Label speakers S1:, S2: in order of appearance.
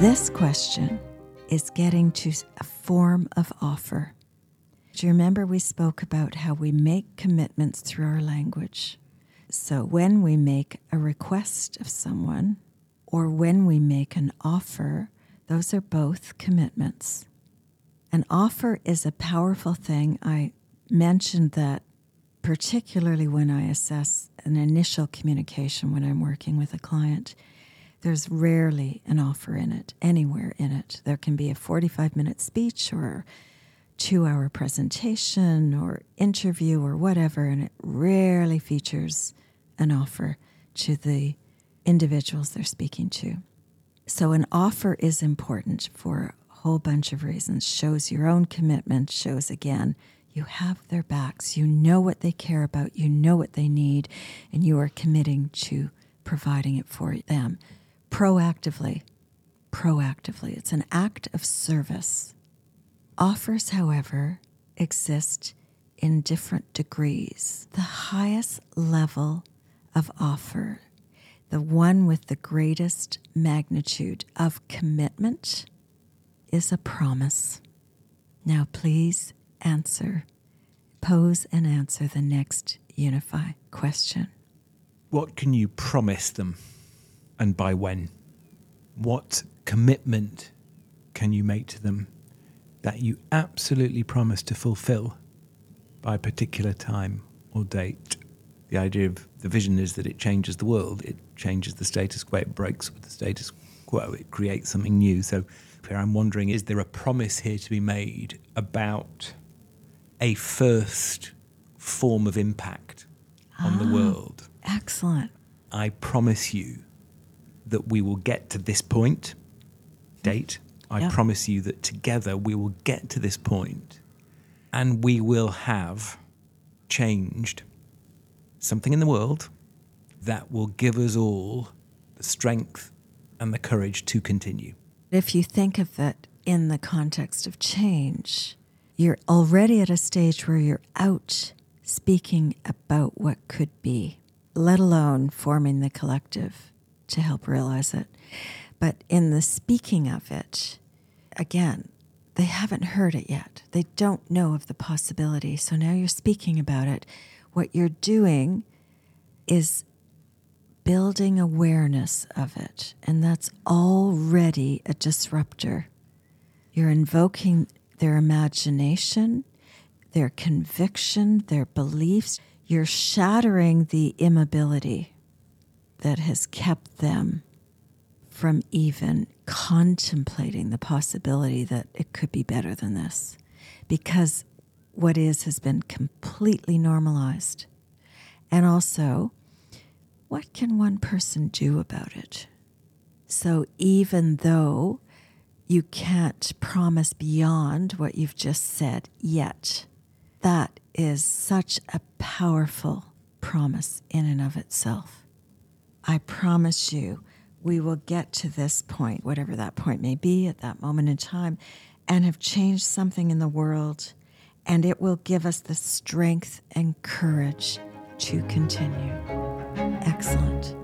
S1: This question is getting to a form of offer. Do you remember we spoke about how we make commitments through our language? So when we make a request of someone or when we make an offer, those are both commitments. An offer is a powerful thing. I mentioned that particularly when I assess an initial communication when I'm working with a client. There's rarely an offer in it, anywhere in it. There can be a 45-minute speech or 2-hour presentation or interview or whatever, and it rarely features an offer to the individuals they're speaking to. So an offer is important for a whole bunch of reasons. Shows your own commitment, shows again, you have their backs, you know what they care about, you know what they need, and you are committing to providing it for them. Proactively. It's an act of service. Offers, however, exist in different degrees. The highest level of offer, the one with the greatest magnitude of commitment, is a promise. Now please pose and answer the next Unify question.
S2: What can you promise them? And by when? What commitment can you make to them that you absolutely promise to fulfill by a particular time or date? The idea of the vision is that it changes the world, it changes the status quo, it breaks with the status quo, it creates something new. So I'm wondering, is there a promise here to be made about a first form of impact on the world?
S1: Excellent.
S2: I promise you that we will get to this point, date. I promise you that together we will get to this point and we will have changed something in the world that will give us all the strength and the courage to continue.
S1: If you think of it in the context of change, you're already at a stage where you're out speaking about what could be, let alone forming the collective to help realize it. But in the speaking of it, again, they haven't heard it yet. They don't know of the possibility. So now you're speaking about it. What you're doing is building awareness of it. And that's already a disruptor. You're invoking their imagination, their conviction, their beliefs. You're shattering the immobility that has kept them from even contemplating the possibility that it could be better than this. Because what is has been completely normalized. And also, what can one person do about it? So even though you can't promise beyond what you've just said yet, that is such a powerful promise in and of itself. I promise you, we will get to this point, whatever that point may be at that moment in time, and have changed something in the world, and it will give us the strength and courage to continue. Excellent.